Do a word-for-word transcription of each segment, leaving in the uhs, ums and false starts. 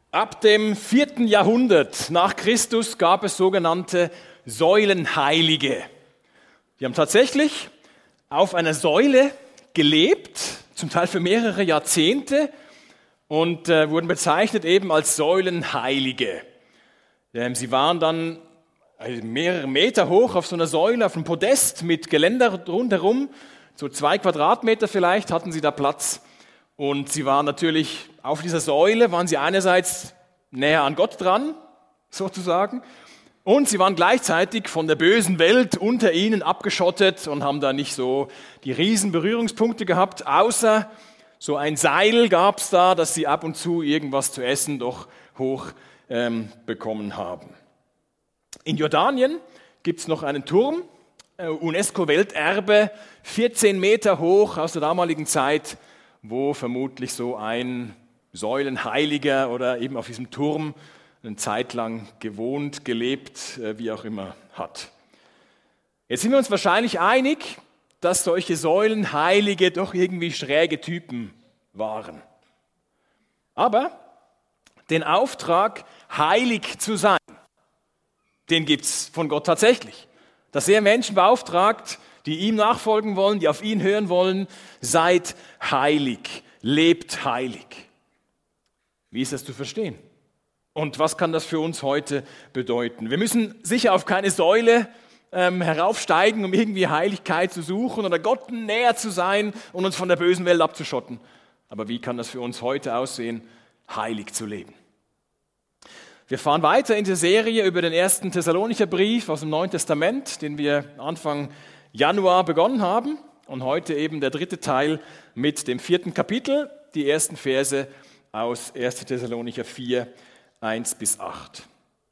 Ab dem vierten Jahrhundert nach Christus gab es sogenannte Säulenheilige. Die haben tatsächlich auf einer Säule gelebt, zum Teil für mehrere Jahrzehnte, und äh, wurden bezeichnet eben als Säulenheilige. Ähm, sie waren dann mehrere Meter hoch auf so einer Säule, auf einem Podest mit Geländer rundherum, so zwei Quadratmeter vielleicht hatten sie da Platz. Und sie waren natürlich auf dieser Säule, waren sie einerseits näher an Gott dran, sozusagen, und sie waren gleichzeitig von der bösen Welt unter ihnen abgeschottet und haben da nicht so die riesen Berührungspunkte gehabt, außer so ein Seil gab es da, dass sie ab und zu irgendwas zu essen doch hoch ähm, bekommen haben. In Jordanien gibt es noch einen Turm, äh, UNESCO-Welterbe, vierzehn Meter hoch aus der damaligen Zeit, wo vermutlich so ein Säulenheiliger oder eben auf diesem Turm eine Zeit lang gewohnt, gelebt, wie auch immer hat. Jetzt sind wir uns wahrscheinlich einig, dass solche Säulenheilige doch irgendwie schräge Typen waren. Aber den Auftrag, heilig zu sein, den gibt es von Gott tatsächlich. Dass er Menschen beauftragt, die ihm nachfolgen wollen, die auf ihn hören wollen, seid heilig, lebt heilig. Wie ist das zu verstehen? Und was kann das für uns heute bedeuten? Wir müssen sicher auf keine Säule ähm, heraufsteigen, um irgendwie Heiligkeit zu suchen oder Gott näher zu sein und uns von der bösen Welt abzuschotten. Aber wie kann das für uns heute aussehen, heilig zu leben? Wir fahren weiter in der Serie über den ersten Thessalonicher Brief aus dem Neuen Testament, den wir Anfang Januar begonnen haben, und heute eben der dritte Teil mit dem vierten Kapitel, die ersten Verse aus ersten Thessalonicher vier, eins bis acht.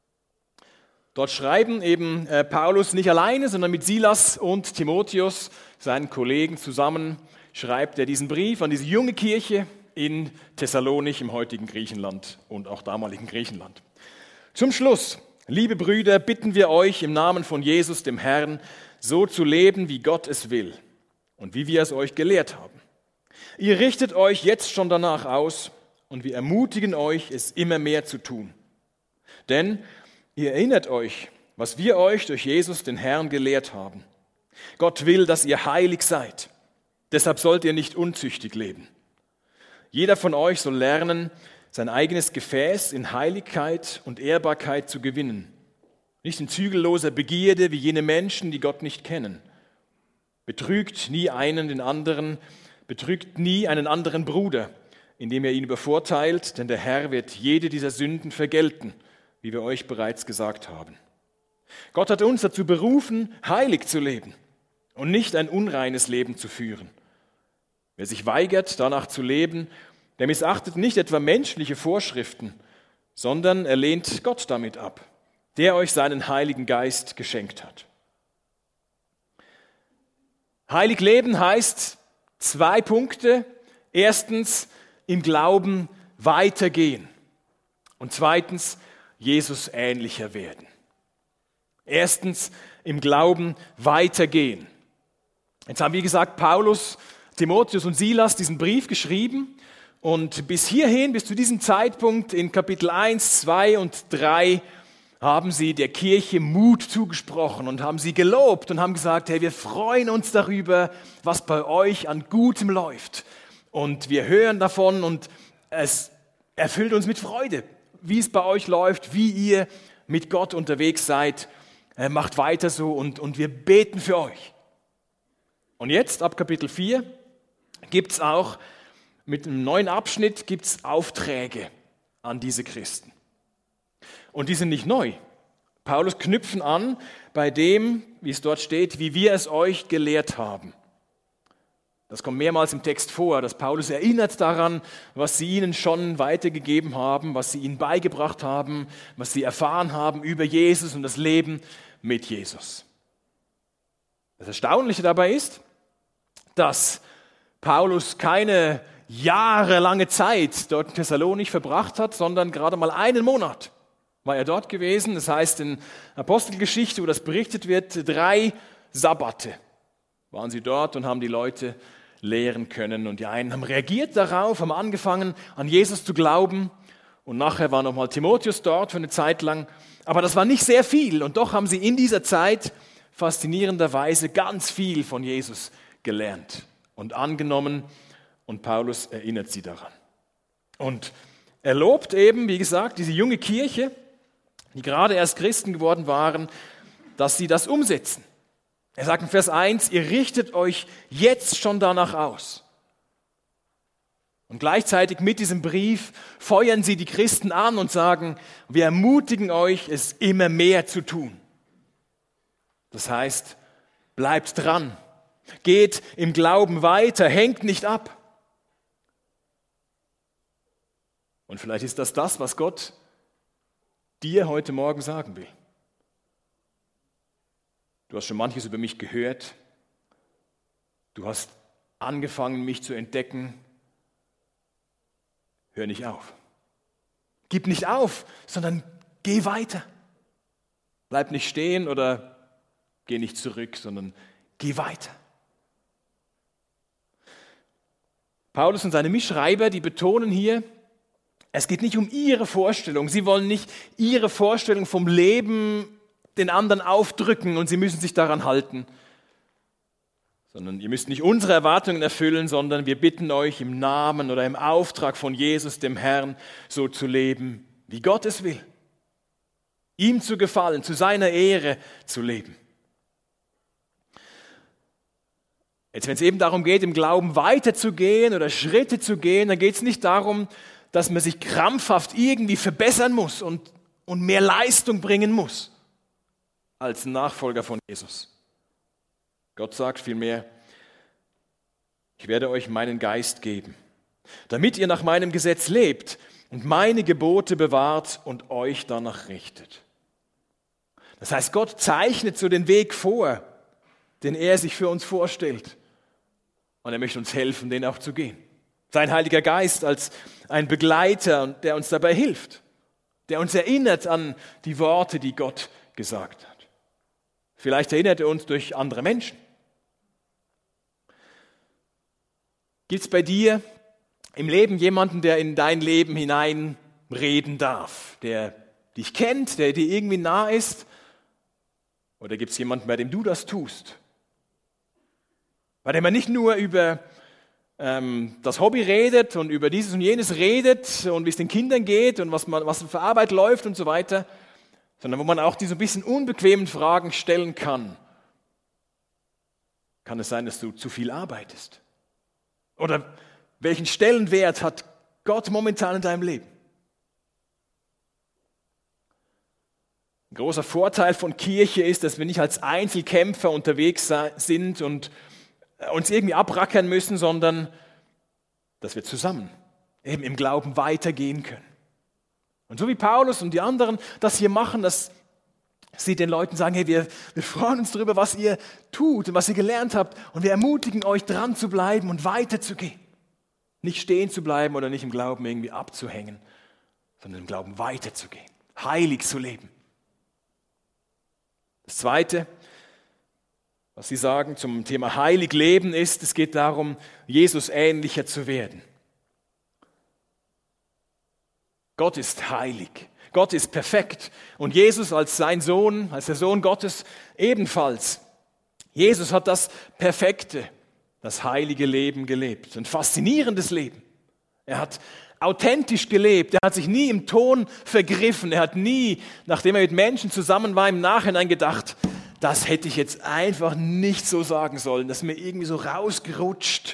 Dort schreiben eben äh, Paulus nicht alleine, sondern mit Silas und Timotheus, seinen Kollegen, zusammen schreibt er diesen Brief an diese junge Kirche in Thessalonich im heutigen Griechenland und auch damaligen Griechenland. Zum Schluss, liebe Brüder, bitten wir euch im Namen von Jesus, dem Herrn, so zu leben, wie Gott es will und wie wir es euch gelehrt haben. Ihr richtet euch jetzt schon danach aus und wir ermutigen euch, es immer mehr zu tun. Denn ihr erinnert euch, was wir euch durch Jesus, den Herrn, gelehrt haben. Gott will, dass ihr heilig seid. Deshalb sollt ihr nicht unzüchtig leben. Jeder von euch soll lernen, sein eigenes Gefäß in Heiligkeit und Ehrbarkeit zu gewinnen. Nicht in zügelloser Begierde wie jene Menschen, die Gott nicht kennen. Betrügt nie einen den anderen, betrügt nie einen anderen Bruder, indem ihr ihn übervorteilt, denn der Herr wird jede dieser Sünden vergelten, wie wir euch bereits gesagt haben. Gott hat uns dazu berufen, heilig zu leben und nicht ein unreines Leben zu führen. Wer sich weigert, danach zu leben, der missachtet nicht etwa menschliche Vorschriften, sondern er lehnt Gott damit ab, der euch seinen Heiligen Geist geschenkt hat. Heilig leben heißt zwei Punkte. Erstens, im Glauben weitergehen. Und zweitens, Jesus ähnlicher werden. Erstens, im Glauben weitergehen. Jetzt haben, wie gesagt, Paulus, Timotheus und Silas diesen Brief geschrieben. Und bis hierhin, bis zu diesem Zeitpunkt in Kapitel eins, zwei und drei, haben sie der Kirche Mut zugesprochen und haben sie gelobt und haben gesagt, hey, wir freuen uns darüber, was bei euch an Gutem läuft. Und wir hören davon und es erfüllt uns mit Freude, wie es bei euch läuft, wie ihr mit Gott unterwegs seid. Macht weiter so und, und wir beten für euch. Und jetzt, ab Kapitel vier, gibt es auch mit einem neuen Abschnitt gibt's Aufträge an diese Christen. Und die sind nicht neu. Paulus knüpfen an bei dem, wie es dort steht, wie wir es euch gelehrt haben. Das kommt mehrmals im Text vor, dass Paulus erinnert daran, was sie ihnen schon weitergegeben haben, was sie ihnen beigebracht haben, was sie erfahren haben über Jesus und das Leben mit Jesus. Das Erstaunliche dabei ist, dass Paulus keine jahrelange Zeit dort in Thessalonich verbracht hat, sondern gerade mal einen Monat war er dort gewesen. Das heißt in Apostelgeschichte, wo das berichtet wird, drei Sabbate waren sie dort und haben die Leute lehren können. Und die einen haben reagiert darauf, haben angefangen, an Jesus zu glauben und nachher war nochmal Timotheus dort für eine Zeit lang. Aber das war nicht sehr viel und doch haben sie in dieser Zeit faszinierenderweise ganz viel von Jesus gelernt und angenommen und Paulus erinnert sie daran. Und er lobt eben, wie gesagt, diese junge Kirche, die gerade erst Christen geworden waren, dass sie das umsetzen. Er sagt in Vers eins, ihr richtet euch jetzt schon danach aus. Und gleichzeitig mit diesem Brief feuern sie die Christen an und sagen, wir ermutigen euch, es immer mehr zu tun. Das heißt, bleibt dran, geht im Glauben weiter, hängt nicht ab. Und vielleicht ist das das, was Gott dir heute Morgen sagen will. Du hast schon manches über mich gehört. Du hast angefangen, mich zu entdecken. Hör nicht auf. Gib nicht auf, sondern geh weiter. Bleib nicht stehen oder geh nicht zurück, sondern geh weiter. Paulus und seine Mitschreiber, die betonen hier, es geht nicht um ihre Vorstellung. Sie wollen nicht ihre Vorstellung vom Leben den anderen aufdrücken und sie müssen sich daran halten. Sondern ihr müsst nicht unsere Erwartungen erfüllen, sondern wir bitten euch im Namen oder im Auftrag von Jesus, dem Herrn, so zu leben, wie Gott es will. Ihm zu gefallen, zu seiner Ehre zu leben. Jetzt, wenn es eben darum geht, im Glauben weiterzugehen oder Schritte zu gehen, dann geht es nicht darum, dass man sich krampfhaft irgendwie verbessern muss und, und mehr Leistung bringen muss als Nachfolger von Jesus. Gott sagt vielmehr, ich werde euch meinen Geist geben, damit ihr nach meinem Gesetz lebt und meine Gebote bewahrt und euch danach richtet. Das heißt, Gott zeichnet so den Weg vor, den er sich für uns vorstellt. Und er möchte uns helfen, den auch zu gehen. Sein Heiliger Geist als ein Begleiter, der uns dabei hilft, der uns erinnert an die Worte, die Gott gesagt hat. Vielleicht erinnert er uns durch andere Menschen. Gibt es bei dir im Leben jemanden, der in dein Leben hineinreden darf, der dich kennt, der dir irgendwie nah ist? Oder gibt es jemanden, bei dem du das tust? Bei dem man nicht nur über ähm, das Hobby redet und über dieses und jenes redet und wie es den Kindern geht und was, man, was für Arbeit läuft und so weiter, sondern wo man auch diese ein bisschen unbequemen Fragen stellen kann. Kann es sein, dass du zu viel arbeitest? Oder welchen Stellenwert hat Gott momentan in deinem Leben? Ein großer Vorteil von Kirche ist, dass wir nicht als Einzelkämpfer unterwegs sind und uns irgendwie abrackern müssen, sondern dass wir zusammen eben im Glauben weitergehen können. Und so wie Paulus und die anderen das hier machen, dass sie den Leuten sagen, hey, wir, wir freuen uns darüber, was ihr tut und was ihr gelernt habt und wir ermutigen euch, dran zu bleiben und weiterzugehen. Nicht stehen zu bleiben oder nicht im Glauben irgendwie abzuhängen, sondern im Glauben weiterzugehen, heilig zu leben. Das Zweite, was sie sagen zum Thema heilig leben ist, es geht darum, Jesus ähnlicher zu werden. Gott ist heilig, Gott ist perfekt und Jesus als sein Sohn, als der Sohn Gottes ebenfalls. Jesus hat das perfekte, das heilige Leben gelebt, ein faszinierendes Leben. Er hat authentisch gelebt, er hat sich nie im Ton vergriffen, er hat nie, nachdem er mit Menschen zusammen war, im Nachhinein gedacht, das hätte ich jetzt einfach nicht so sagen sollen, das ist mir irgendwie so rausgerutscht.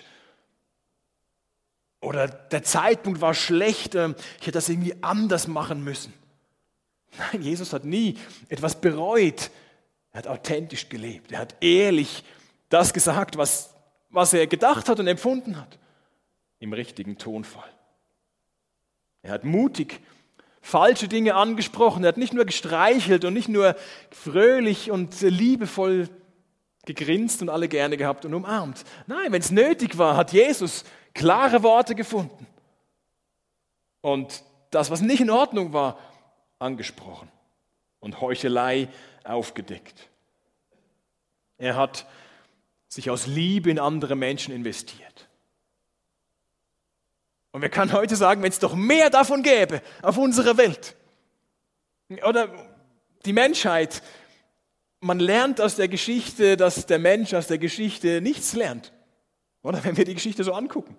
Oder der Zeitpunkt war schlecht, ich hätte das irgendwie anders machen müssen. Nein, Jesus hat nie etwas bereut. Er hat authentisch gelebt. Er hat ehrlich das gesagt, was, was er gedacht hat und empfunden hat. Im richtigen Tonfall. Er hat mutig falsche Dinge angesprochen. Er hat nicht nur gestreichelt und nicht nur fröhlich und liebevoll gegrinst und alle gerne gehabt und umarmt. Nein, wenn es nötig war, hat Jesus klare Worte gefunden und das, was nicht in Ordnung war, angesprochen und Heuchelei aufgedeckt. Er hat sich aus Liebe in andere Menschen investiert. Und wir können heute sagen, wenn es doch mehr davon gäbe auf unserer Welt. Oder die Menschheit, man lernt aus der Geschichte, dass der Mensch aus der Geschichte nichts lernt. Oder wenn wir die Geschichte so angucken.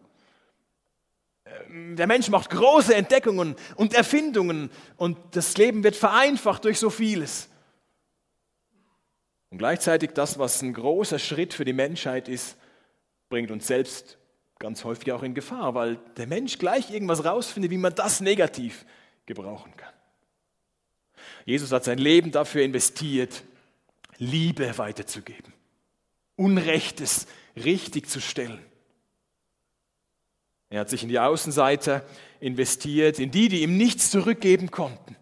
Der Mensch macht große Entdeckungen und Erfindungen und das Leben wird vereinfacht durch so vieles. Und gleichzeitig das, was ein großer Schritt für die Menschheit ist, bringt uns selbst ganz häufig auch in Gefahr, weil der Mensch gleich irgendwas rausfindet, wie man das negativ gebrauchen kann. Jesus hat sein Leben dafür investiert, Liebe weiterzugeben, Unrechtes richtig zu stellen. Er hat sich in die Außenseiter investiert, in die, die ihm nichts zurückgeben konnten.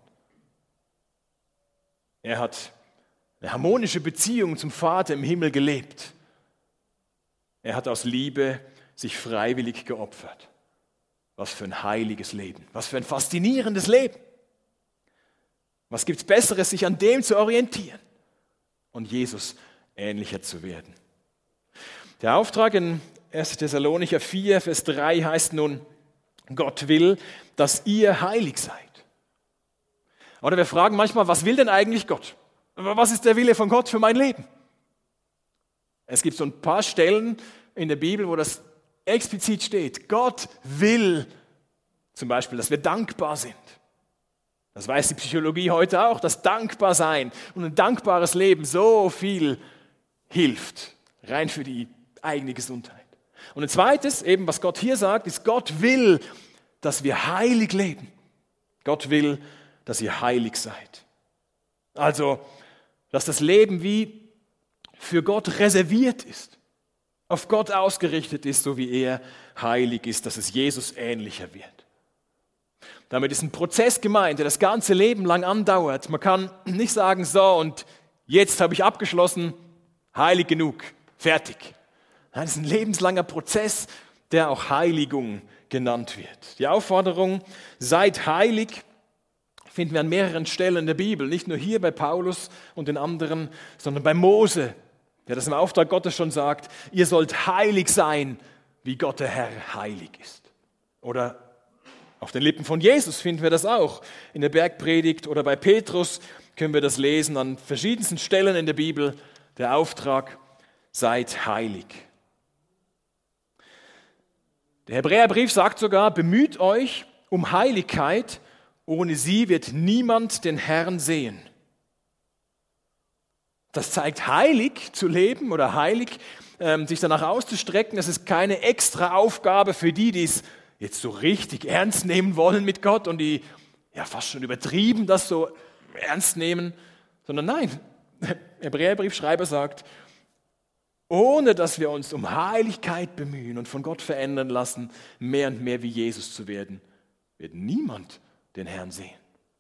Er hat eine harmonische Beziehung zum Vater im Himmel gelebt. Er hat aus Liebe sich freiwillig geopfert. Was für ein heiliges Leben, was für ein faszinierendes Leben. Was gibt es Besseres, sich an dem zu orientieren und Jesus ähnlicher zu werden? Der Auftrag in erster Thessalonicher vier, Vers drei heißt nun, Gott will, dass ihr heilig seid. Oder wir fragen manchmal, was will denn eigentlich Gott? Was ist der Wille von Gott für mein Leben? Es gibt so ein paar Stellen in der Bibel, wo das explizit steht. Gott will zum Beispiel, dass wir dankbar sind. Das weiß die Psychologie heute auch, dass dankbar sein und ein dankbares Leben so viel hilft, rein für die eigene Gesundheit. Und ein zweites, eben was Gott hier sagt, ist, Gott will, dass wir heilig leben. Gott will, dass ihr heilig seid. Also, dass das Leben wie für Gott reserviert ist, auf Gott ausgerichtet ist, so wie er heilig ist, dass es Jesus ähnlicher wird. Damit ist ein Prozess gemeint, der das ganze Leben lang andauert. Man kann nicht sagen, so und jetzt habe ich abgeschlossen, heilig genug, fertig. Nein, es ist ein lebenslanger Prozess, der auch Heiligung genannt wird. Die Aufforderung, seid heilig, finden wir an mehreren Stellen in der Bibel. Nicht nur hier bei Paulus und den anderen, sondern bei Mose, der das im Auftrag Gottes schon sagt, ihr sollt heilig sein, wie Gott der Herr heilig ist. Oder auf den Lippen von Jesus finden wir das auch. In der Bergpredigt oder bei Petrus können wir das lesen an verschiedensten Stellen in der Bibel. Der Auftrag, seid heilig. Der Hebräerbrief sagt sogar, bemüht euch um Heiligkeit, ohne sie wird niemand den Herrn sehen. Das zeigt, heilig zu leben oder heilig ähm, sich danach auszustrecken, das ist keine extra Aufgabe für die, die es jetzt so richtig ernst nehmen wollen mit Gott und die ja fast schon übertrieben das so ernst nehmen, sondern nein, der Hebräerbriefschreiber sagt, ohne dass wir uns um Heiligkeit bemühen und von Gott verändern lassen, mehr und mehr wie Jesus zu werden, wird niemand den Herrn sehen.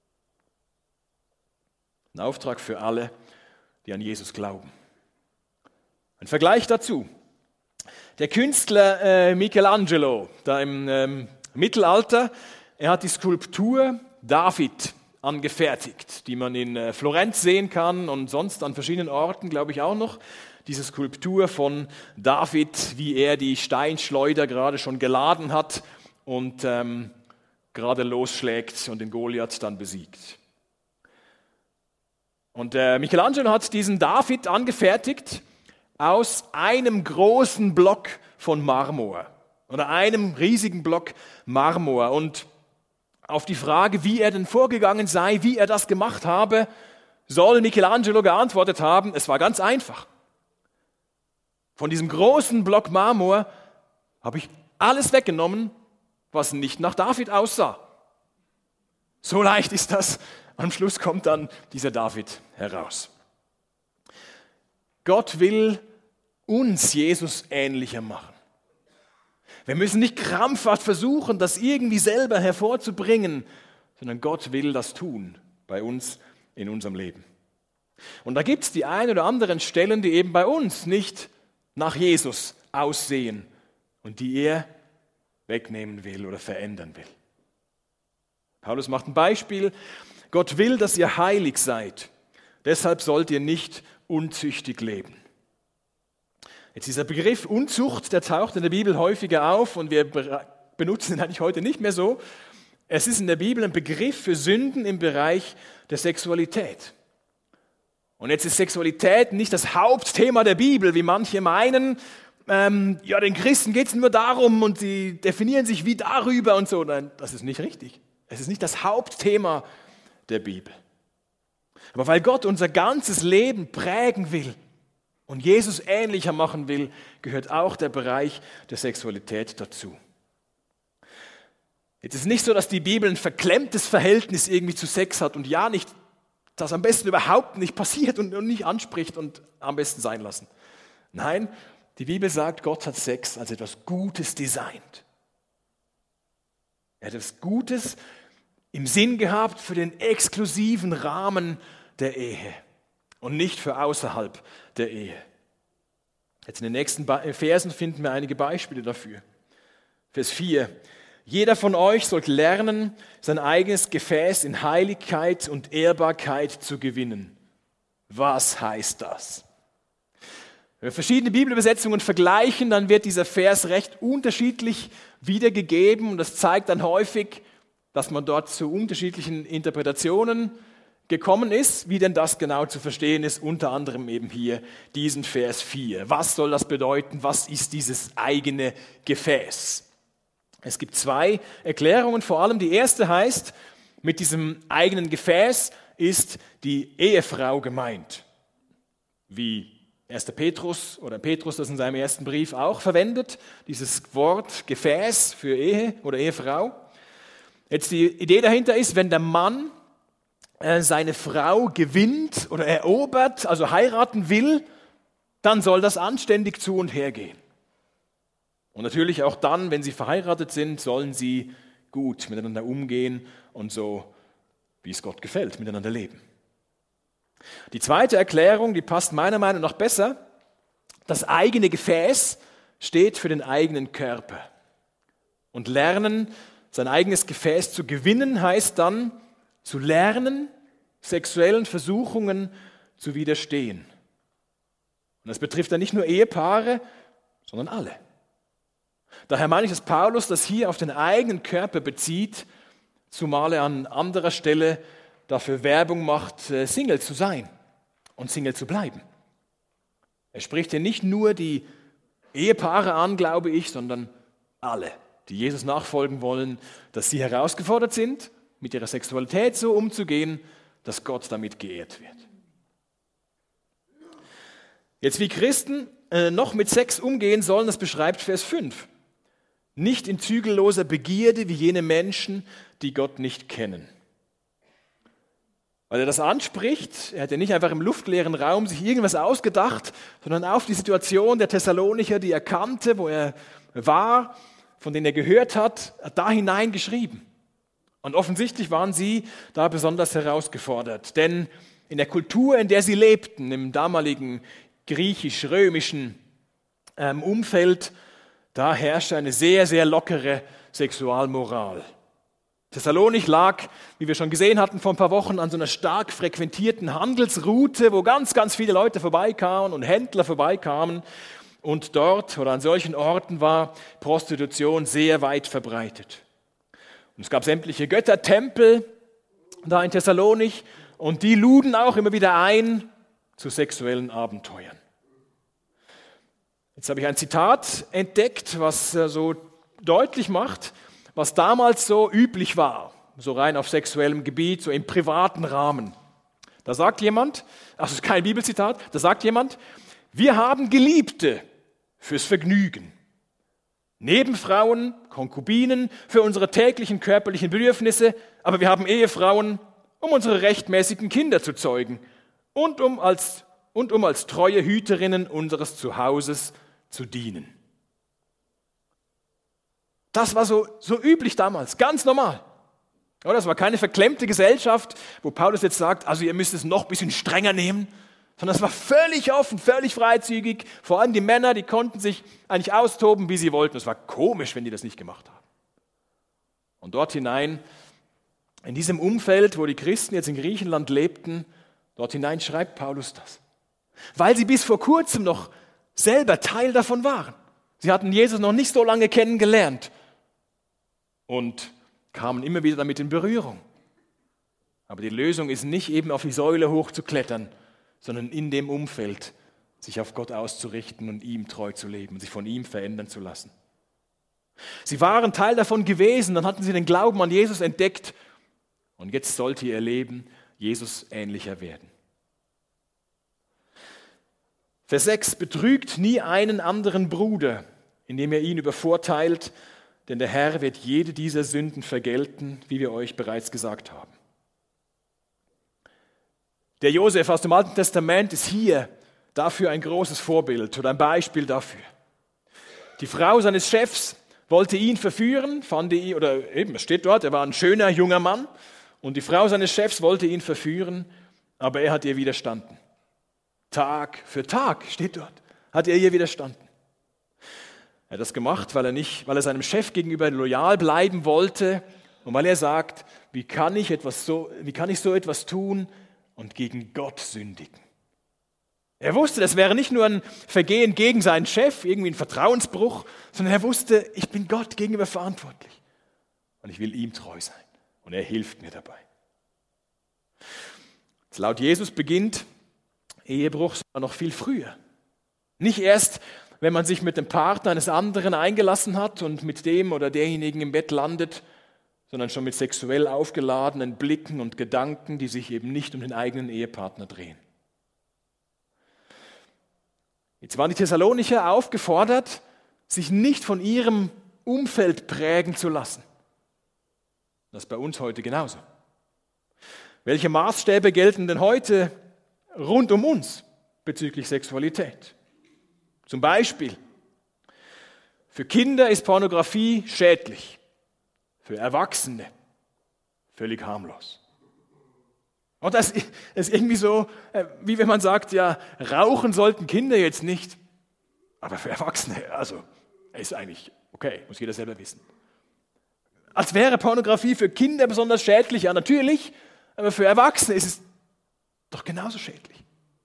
Ein Auftrag für alle, die an Jesus glauben. Ein Vergleich dazu. Der Künstler äh, Michelangelo, da im ähm, Mittelalter, er hat die Skulptur David angefertigt, die man in äh, Florenz sehen kann und sonst an verschiedenen Orten, glaube ich auch noch. Diese Skulptur von David, wie er die Steinschleuder gerade schon geladen hat und ähm, gerade losschlägt und den Goliath dann besiegt. Und äh, Michelangelo hat diesen David angefertigt aus einem großen Block von Marmor oder einem riesigen Block Marmor. Und auf die Frage, wie er denn vorgegangen sei, wie er das gemacht habe, soll Michelangelo geantwortet haben, es war ganz einfach. Von diesem großen Block Marmor habe ich alles weggenommen, was nicht nach David aussah. So leicht ist das. Am Schluss kommt dann dieser David heraus. Gott will uns Jesus ähnlicher machen. Wir müssen nicht krampfhaft versuchen, das irgendwie selber hervorzubringen, sondern Gott will das tun bei uns in unserem Leben. Und da gibt es die ein oder anderen Stellen, die eben bei uns nicht nach Jesus aussehen und die er wegnehmen will oder verändern will. Paulus macht ein Beispiel. Gott will, dass ihr heilig seid. Deshalb sollt ihr nicht unzüchtig leben. Jetzt dieser Begriff Unzucht, der taucht in der Bibel häufiger auf und wir benutzen ihn eigentlich heute nicht mehr so. Es ist in der Bibel ein Begriff für Sünden im Bereich der Sexualität. Und jetzt ist Sexualität nicht das Hauptthema der Bibel, wie manche meinen. Ähm, ja, den Christen geht es nur darum und sie definieren sich wie darüber und so. Nein, das ist nicht richtig. Es ist nicht das Hauptthema der Bibel. Aber weil Gott unser ganzes Leben prägen will und Jesus ähnlicher machen will, gehört auch der Bereich der Sexualität dazu. Jetzt ist es nicht so, dass die Bibel ein verklemmtes Verhältnis irgendwie zu Sex hat und ja, nicht, das am besten überhaupt nicht passiert und, und nicht anspricht und am besten sein lassen. Nein, die Bibel sagt, Gott hat Sex als etwas Gutes designt. Er hat etwas Gutes im Sinn gehabt für den exklusiven Rahmen der Ehe und nicht für außerhalb der Ehe. Jetzt in den nächsten Versen finden wir einige Beispiele dafür. Vers vier. Jeder von euch sollte lernen, sein eigenes Gefäß in Heiligkeit und Ehrbarkeit zu gewinnen. Was heißt das? Wenn wir verschiedene Bibelübersetzungen vergleichen, dann wird dieser Vers recht unterschiedlich wiedergegeben und das zeigt dann häufig, dass man dort zu unterschiedlichen Interpretationen gekommen ist, wie denn das genau zu verstehen ist, unter anderem eben hier diesen Vers vier. Was soll das bedeuten? Was ist dieses eigene Gefäß? Es gibt zwei Erklärungen, vor allem die erste heißt, mit diesem eigenen Gefäß ist die Ehefrau gemeint. Wie erster Petrus oder Petrus das in seinem ersten Brief auch verwendet, dieses Wort Gefäß für Ehe oder Ehefrau. Jetzt die Idee dahinter ist, wenn der Mann äh, seine Frau gewinnt oder erobert, also heiraten will, dann soll das anständig zu und her gehen. Und natürlich auch dann, wenn sie verheiratet sind, sollen sie gut miteinander umgehen und so, wie es Gott gefällt, miteinander leben. Die zweite Erklärung, die passt meiner Meinung nach besser. Das eigene Gefäß steht für den eigenen Körper. Und lernen, sein eigenes Gefäß zu gewinnen, heißt dann, zu lernen, sexuellen Versuchungen zu widerstehen. Und das betrifft dann nicht nur Ehepaare, sondern alle. Daher meine ich, dass Paulus das hier auf den eigenen Körper bezieht, zumal er an anderer Stelle dafür Werbung macht, Single zu sein und Single zu bleiben. Er spricht hier nicht nur die Ehepaare an, glaube ich, sondern alle, die Jesus nachfolgen wollen, dass sie herausgefordert sind, mit ihrer Sexualität so umzugehen, dass Gott damit geehrt wird. Jetzt wie Christen äh, noch mit Sex umgehen sollen, das beschreibt Vers fünf. Nicht in zügelloser Begierde wie jene Menschen, die Gott nicht kennen. Weil er das anspricht, er hat ja nicht einfach im luftleeren Raum sich irgendwas ausgedacht, sondern auf die Situation der Thessalonicher, die er kannte, wo er war, von denen er gehört hat, hat da hinein geschrieben. Und offensichtlich waren sie da besonders herausgefordert, denn in der Kultur, in der sie lebten, im damaligen griechisch-römischen ähm, Umfeld, da herrschte eine sehr, sehr lockere Sexualmoral. Thessalonich lag, wie wir schon gesehen hatten vor ein paar Wochen, an so einer stark frequentierten Handelsroute, wo ganz, ganz viele Leute vorbeikamen und Händler vorbeikamen. Und dort oder an solchen Orten war Prostitution sehr weit verbreitet. Und es gab sämtliche Göttertempel da in Thessalonich und die luden auch immer wieder ein zu sexuellen Abenteuern. Jetzt habe ich ein Zitat entdeckt, was so deutlich macht, was damals so üblich war, so rein auf sexuellem Gebiet, so im privaten Rahmen. Da sagt jemand, das ist kein Bibelzitat, da sagt jemand, wir haben Geliebte fürs Vergnügen, Nebenfrauen, Konkubinen für unsere täglichen körperlichen Bedürfnisse, aber wir haben Ehefrauen, um unsere rechtmäßigen Kinder zu zeugen und um als, und um als treue Hüterinnen unseres Zuhauses zu dienen. Das war so, so üblich damals, ganz normal. Das war keine verklemmte Gesellschaft, wo Paulus jetzt sagt, also ihr müsst es noch ein bisschen strenger nehmen, sondern es war völlig offen, völlig freizügig. Vor allem die Männer, die konnten sich eigentlich austoben, wie sie wollten. Es war komisch, wenn die das nicht gemacht haben. Und dort hinein, in diesem Umfeld, wo die Christen jetzt in Griechenland lebten, dort hinein schreibt Paulus das. Weil sie bis vor kurzem noch selber Teil davon waren. Sie hatten Jesus noch nicht so lange kennengelernt. und kamen immer wieder damit in Berührung. Aber die Lösung ist nicht eben auf die Säule hochzuklettern, sondern in dem Umfeld sich auf Gott auszurichten und ihm treu zu leben und sich von ihm verändern zu lassen. Sie waren Teil davon gewesen, dann hatten sie den Glauben an Jesus entdeckt und jetzt sollte ihr Leben Jesus ähnlicher werden. Vers sechs: Betrügt nie einen anderen Bruder, indem ihr ihn übervorteilt, denn der Herr wird jede dieser Sünden vergelten, wie wir euch bereits gesagt haben. Der Josef aus dem Alten Testament ist hier dafür ein großes Vorbild oder ein Beispiel dafür. Die Frau seines Chefs wollte ihn verführen, fand ihn, oder eben, es steht dort, er war ein schöner junger Mann und die Frau seines Chefs wollte ihn verführen, aber er hat ihr widerstanden. Tag für Tag, steht dort, hat er ihr widerstanden. Er hat das gemacht, weil er, nicht, weil er seinem Chef gegenüber loyal bleiben wollte und weil er sagt, wie kann ich, etwas so, wie kann ich so etwas tun und gegen Gott sündigen? Er wusste, das wäre nicht nur ein Vergehen gegen seinen Chef, irgendwie ein Vertrauensbruch, sondern er wusste, ich bin Gott gegenüber verantwortlich und ich will ihm treu sein und er hilft mir dabei. Jetzt laut Jesus beginnt Ehebruch sogar noch viel früher. Nicht erst, wenn man sich mit dem Partner eines anderen eingelassen hat und mit dem oder derjenigen im Bett landet, sondern schon mit sexuell aufgeladenen Blicken und Gedanken, die sich eben nicht um den eigenen Ehepartner drehen. Jetzt waren die Thessalonicher aufgefordert, sich nicht von ihrem Umfeld prägen zu lassen. Das ist bei uns heute genauso. Welche Maßstäbe gelten denn heute rund um uns bezüglich Sexualität? Zum Beispiel, für Kinder ist Pornografie schädlich, für Erwachsene völlig harmlos. Und das ist irgendwie so, wie wenn man sagt, ja, rauchen sollten Kinder jetzt nicht, aber für Erwachsene, also, ist eigentlich okay, muss jeder selber wissen. Als wäre Pornografie für Kinder besonders schädlich, ja natürlich, aber für Erwachsene ist es doch genauso schädlich.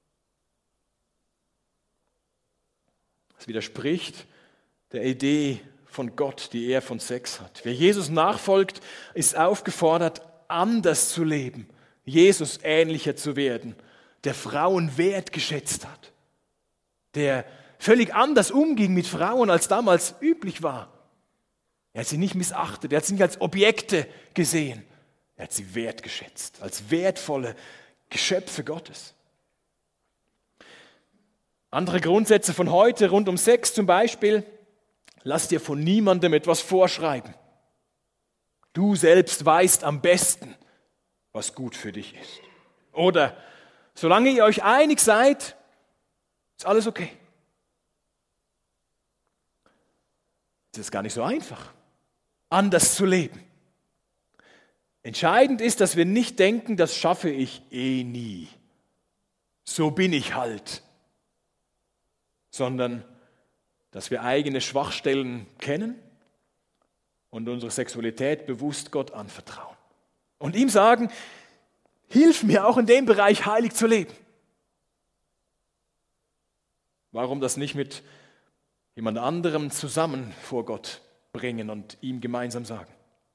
Das widerspricht der Idee von Gott, die er von Sex hat. Wer Jesus nachfolgt, ist aufgefordert, anders zu leben, Jesus ähnlicher zu werden, der Frauen wertgeschätzt hat, der völlig anders umging mit Frauen, als damals üblich war. Er hat sie nicht missachtet, er hat sie nicht als Objekte gesehen, er hat sie wertgeschätzt, als wertvolle Geschöpfe Gottes. Andere Grundsätze von heute rund um Sex zum Beispiel: Lass dir von niemandem etwas vorschreiben. Du selbst weißt am besten, was gut für dich ist. Oder solange ihr euch einig seid, ist alles okay. Es ist gar nicht so einfach, anders zu leben. Entscheidend ist, dass wir nicht denken, das schaffe ich eh nie. So bin ich halt. Sondern, dass wir eigene Schwachstellen kennen und unsere Sexualität bewusst Gott anvertrauen. Und ihm sagen, hilf mir auch in dem Bereich heilig zu leben. Warum das nicht mit jemand anderem zusammen vor Gott bringen und ihm gemeinsam sagen?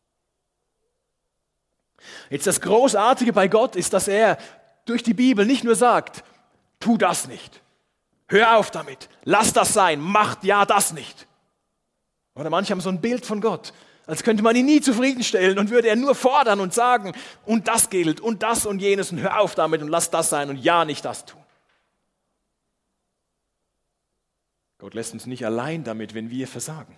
Jetzt das Großartige bei Gott ist, dass er durch die Bibel nicht nur sagt, tu das nicht, hör auf damit, lass das sein, mach ja das nicht. Oder manche haben so ein Bild von Gott, als könnte man ihn nie zufriedenstellen und würde er nur fordern und sagen, und das gilt und das und jenes und hör auf damit und lass das sein und ja nicht das tun. Gott lässt uns nicht allein damit, wenn wir versagen.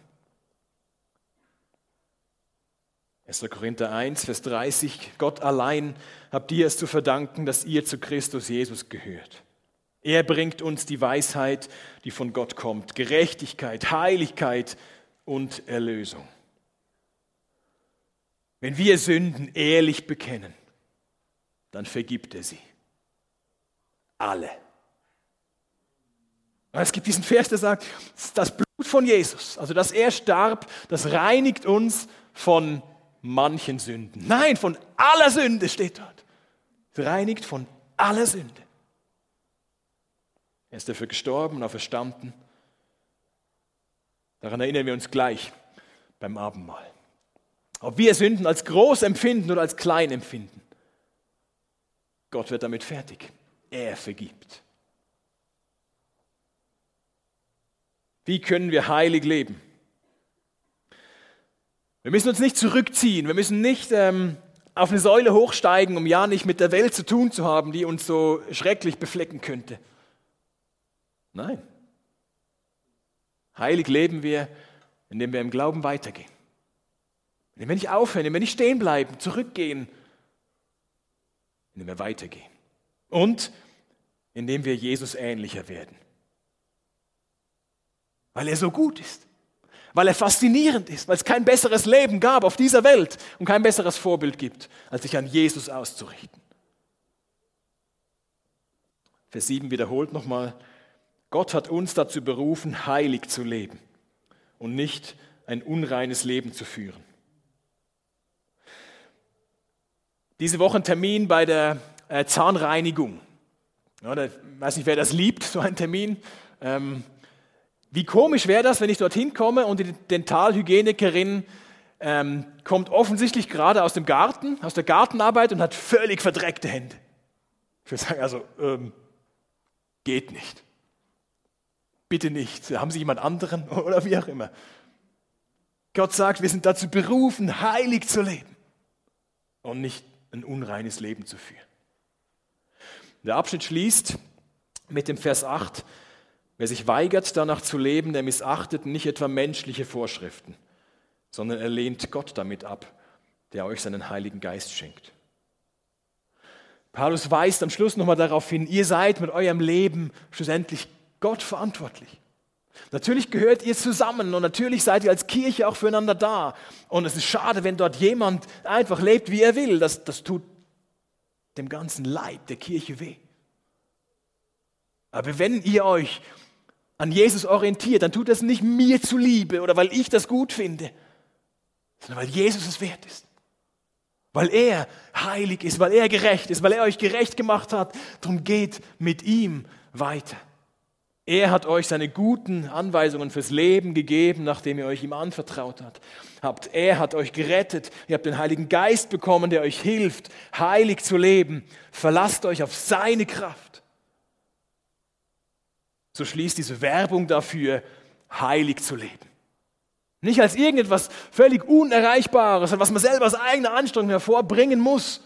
erster Korinther eins, Vers dreißig, Gott allein habt ihr es zu verdanken, dass ihr zu Christus Jesus gehört. Er bringt uns die Weisheit, die von Gott kommt, Gerechtigkeit, Heiligkeit und Erlösung. Wenn wir Sünden ehrlich bekennen, dann vergibt er sie. Alle. Es gibt diesen Vers, der sagt, das Blut von Jesus, also dass er starb, das reinigt uns von manchen Sünden. Nein, von aller Sünde steht dort. Es reinigt von aller Sünde. Er ist dafür gestorben und auferstanden. Daran erinnern wir uns gleich beim Abendmahl. Ob wir Sünden als groß empfinden oder als klein empfinden. Gott wird damit fertig. Er vergibt. Wie können wir heilig leben? Wir müssen uns nicht zurückziehen. Wir müssen nicht ähm, auf eine Säule hochsteigen, um ja nicht mit der Welt zu tun zu haben, die uns so schrecklich beflecken könnte. Nein. Heilig leben wir, indem wir im Glauben weitergehen. Indem wir nicht aufhören, indem wir nicht stehen bleiben, zurückgehen, indem wir weitergehen. Und indem wir Jesus ähnlicher werden. Weil er so gut ist. Weil er faszinierend ist. Weil es kein besseres Leben gab auf dieser Welt und kein besseres Vorbild gibt, als sich an Jesus auszurichten. Vers sieben wiederholt nochmal: Gott hat uns dazu berufen, heilig zu leben und nicht ein unreines Leben zu führen. Diese Woche ein Termin bei der äh, Zahnreinigung. Ja, da, ich weiß nicht, wer das liebt, so ein Termin. Ähm, wie komisch wäre das, wenn ich dorthin komme und die Dentalhygienikerin ähm, kommt offensichtlich gerade aus dem Garten, aus der Gartenarbeit und hat völlig verdreckte Hände. Ich würde sagen, also ähm, geht nicht. Bitte nicht. Haben Sie jemand anderen oder wie auch immer. Gott sagt, wir sind dazu berufen, heilig zu leben und nicht ein unreines Leben zu führen. Der Abschnitt schließt mit dem Vers acht. Wer sich weigert, danach zu leben, der missachtet nicht etwa menschliche Vorschriften, sondern er lehnt Gott damit ab, der euch seinen Heiligen Geist schenkt. Paulus weist am Schluss nochmal darauf hin, ihr seid mit eurem Leben schlussendlich Gott verantwortlich. Natürlich gehört ihr zusammen und natürlich seid ihr als Kirche auch füreinander da. Und es ist schade, wenn dort jemand einfach lebt, wie er will. Das, das tut dem ganzen Leib der Kirche weh. Aber wenn ihr euch an Jesus orientiert, dann tut das nicht mir zuliebe oder weil ich das gut finde, sondern weil Jesus es wert ist. Weil er heilig ist, weil er gerecht ist, weil er euch gerecht gemacht hat. Darum geht mit ihm weiter. Er hat euch seine guten Anweisungen fürs Leben gegeben, nachdem ihr euch ihm anvertraut habt. Er hat euch gerettet. Ihr habt den Heiligen Geist bekommen, der euch hilft, heilig zu leben. Verlasst euch auf seine Kraft. So schließt diese Werbung dafür, heilig zu leben. Nicht als irgendetwas völlig Unerreichbares, was man selber aus eigener Anstrengung hervorbringen muss.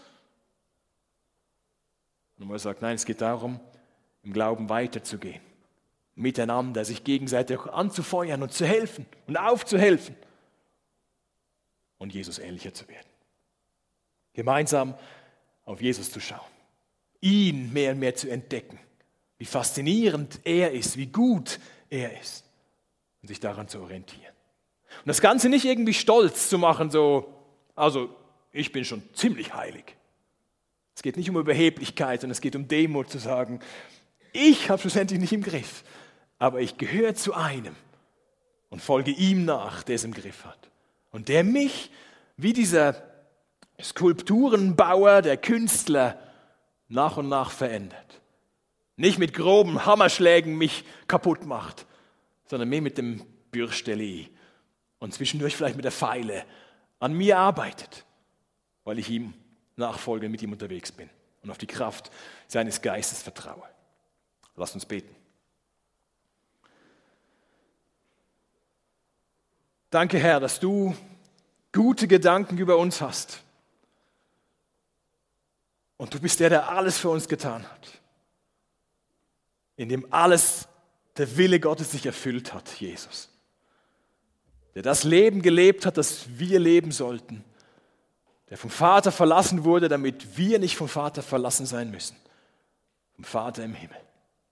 Und man sagt, nein, es geht darum, im Glauben weiterzugehen. Miteinander, sich gegenseitig anzufeuern und zu helfen und aufzuhelfen und Jesus ähnlicher zu werden. Gemeinsam auf Jesus zu schauen, ihn mehr und mehr zu entdecken, wie faszinierend er ist, wie gut er ist und sich daran zu orientieren. Und das Ganze nicht irgendwie stolz zu machen, so, also ich bin schon ziemlich heilig. Es geht nicht um Überheblichkeit, sondern es geht um Demut, zu sagen, ich habe schlussendlich nicht im Griff, aber ich gehöre zu einem und folge ihm nach, der es im Griff hat. Und der mich, wie dieser Skulpturenbauer, der Künstler, nach und nach verändert. Nicht mit groben Hammerschlägen mich kaputt macht, sondern mehr mit dem Bürsteli und zwischendurch vielleicht mit der Feile an mir arbeitet, weil ich ihm nachfolge, mit ihm unterwegs bin und auf die Kraft seines Geistes vertraue. Lasst uns beten. Danke, Herr, dass du gute Gedanken über uns hast. Und du bist der, der alles für uns getan hat. In dem alles der Wille Gottes sich erfüllt hat, Jesus. Der das Leben gelebt hat, das wir leben sollten. Der vom Vater verlassen wurde, damit wir nicht vom Vater verlassen sein müssen. Vom Vater im Himmel.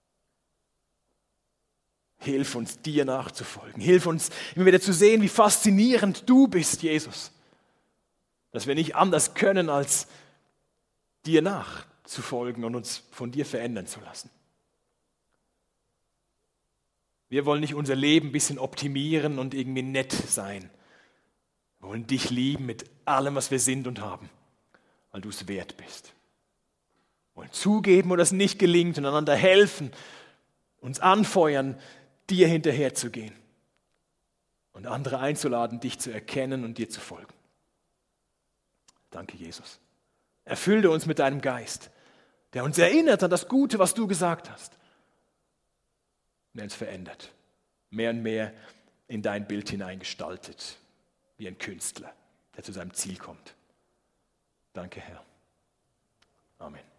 Hilf uns, dir nachzufolgen. Hilf uns, immer wieder zu sehen, wie faszinierend du bist, Jesus. Dass wir nicht anders können, als dir nachzufolgen und uns von dir verändern zu lassen. Wir wollen nicht unser Leben ein bisschen optimieren und irgendwie nett sein. Wir wollen dich lieben mit allem, was wir sind und haben, weil du es wert bist. Wir wollen zugeben, wo das nicht gelingt und einander helfen, uns anfeuern, dir hinterherzugehen und andere einzuladen, dich zu erkennen und dir zu folgen. Danke, Jesus. Erfülle uns mit deinem Geist, der uns erinnert an das Gute, was du gesagt hast. Und der uns verändert. Mehr und mehr in dein Bild hineingestaltet. Wie ein Künstler, der zu seinem Ziel kommt. Danke, Herr. Amen.